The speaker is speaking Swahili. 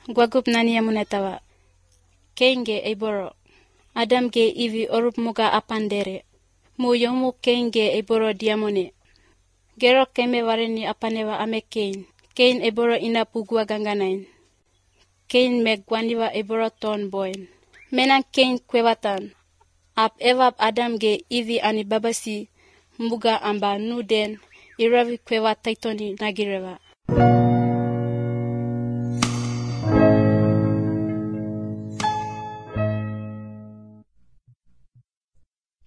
Guagup nani amunetawa. Cain ge eboro. Adam ge Ivi orup muga apandere. Mu yomu Cain ge eboro diamone. Gero keme wareni apanewa ame Cain. Cain eboro ina pugua ganganain. Cain me guaniwa eboro ton boen. Menang Cain kwewatan. Ap evap Adam ge Ivi ani babasi muga amba nuden iravi kwewa taitoni nagirewa.